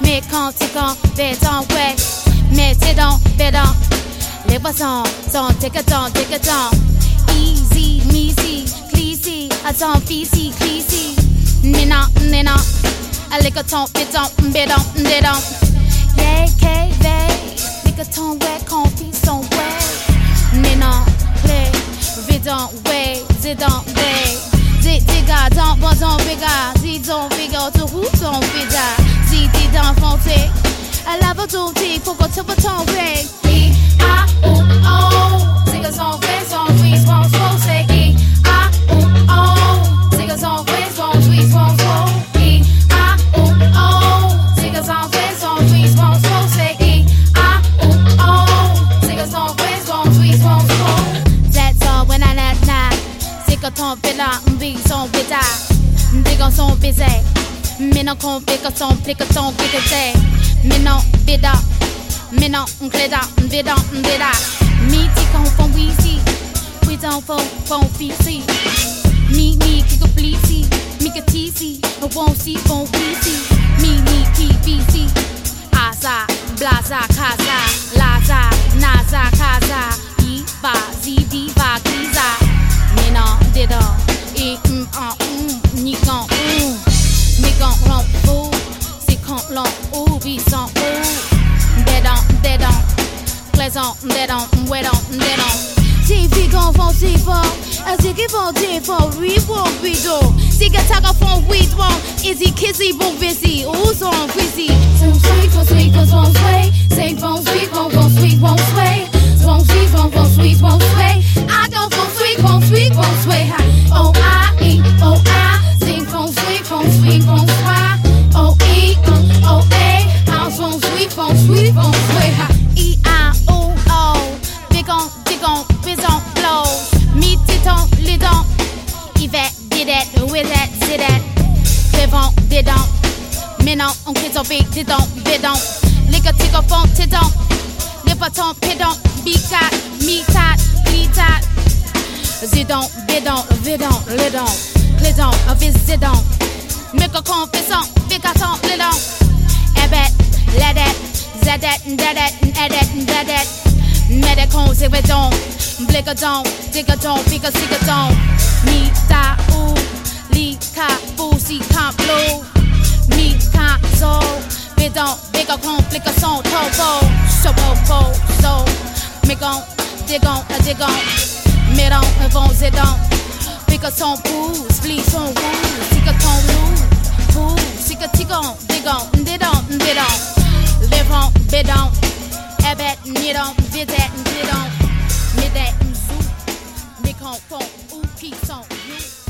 Mais quand tu quand, béton, ouais. Mais c'est donc, béton. Les poissons sont décadents. Easy, measy, cleasy. Attends, fishy, cleasy. Nina. A lick a ton, béton. Yeah, K-V. Lick a ton, ouais, confie son way. Nina, play. Vidon, way, zidon, way. Diga, don't, biga. Zidon, biga, to who don't biga. Zidi, don't, fonte. I love a duty, faut qu'on te bâton, way. E-A-O-O. Zigga, son, way, son, sweet, son, slow, say E-A-O-O. Zigga, son, way, son, sweet, son, slow. E-A-O-O. Zigga, son, way, son, sweet, son, slow, say E-A-O-O. Zigga, son, way, son, sweet, son, slow. That's all when I let now. Zigga, ton, villa, be son, villa. Digga, son, busy. Mina, con, bigga, son, bigga, son, bigga, say. Mina, bida. Mina, glida, bida. Meaty, con, from weezy. We don't phone, feezy. Me, kick a bleezy. Mika teasy. I won't see, won't weezy. Me, PBC. Asa, blaza, kaza. Laza, naza, kaza. Eva, zidiva, giza. Mina, dida. Ni gon, mi gon, ron, ooh. Si con, long, ooh, be son, ooh. Dedon. Plaisant, dedon. TV gon' font si fort. As if it won't take for redo. Si gataga font weed wrong. Izzy, kissy, bon busy. Ooh, so I'm busy. So sweet, cause won't sway. Say bon sweet, won't sway. Won't sweet, won't sway. I don't won't sweet, won't sway. O-I-E, O-I. Sing won't sweet, won't sway. O-E, O-A. House won't sweet, won't sway. E-I-O-O. Big on, bizon, blow. Me, titon, lidon. Yvette, did that, with that, did that. Devant, didon. Menon, on kids big, didon, bidon. Liquor, tickle, font, tidon. Lipaton, pidon, beat-tat, me-tat, glitat. Zidon, bidon, vidon, lidon. Clidon, a visidon. Make a confessant, bigaton, lidon. Ebet, ledet, zedet, dedet. Medicon, zibidon. Bligadon, digadon, bigadon. Me, da, ooh. Li, ka, boozy, comp, blue. Me, ka, so. Bidon, bigger con, flicker, son, topo. So. Migon, digon, a digon. Midon, avon, zidon. Bigger son, booze, fleece, son, woo. Tika, ton, loo. Boo, sika, tigon, didon. Live on, bidon. Ebet, nidon, videt, didon. Middet, zoo. Mikon, fon, ooh, peace on, you.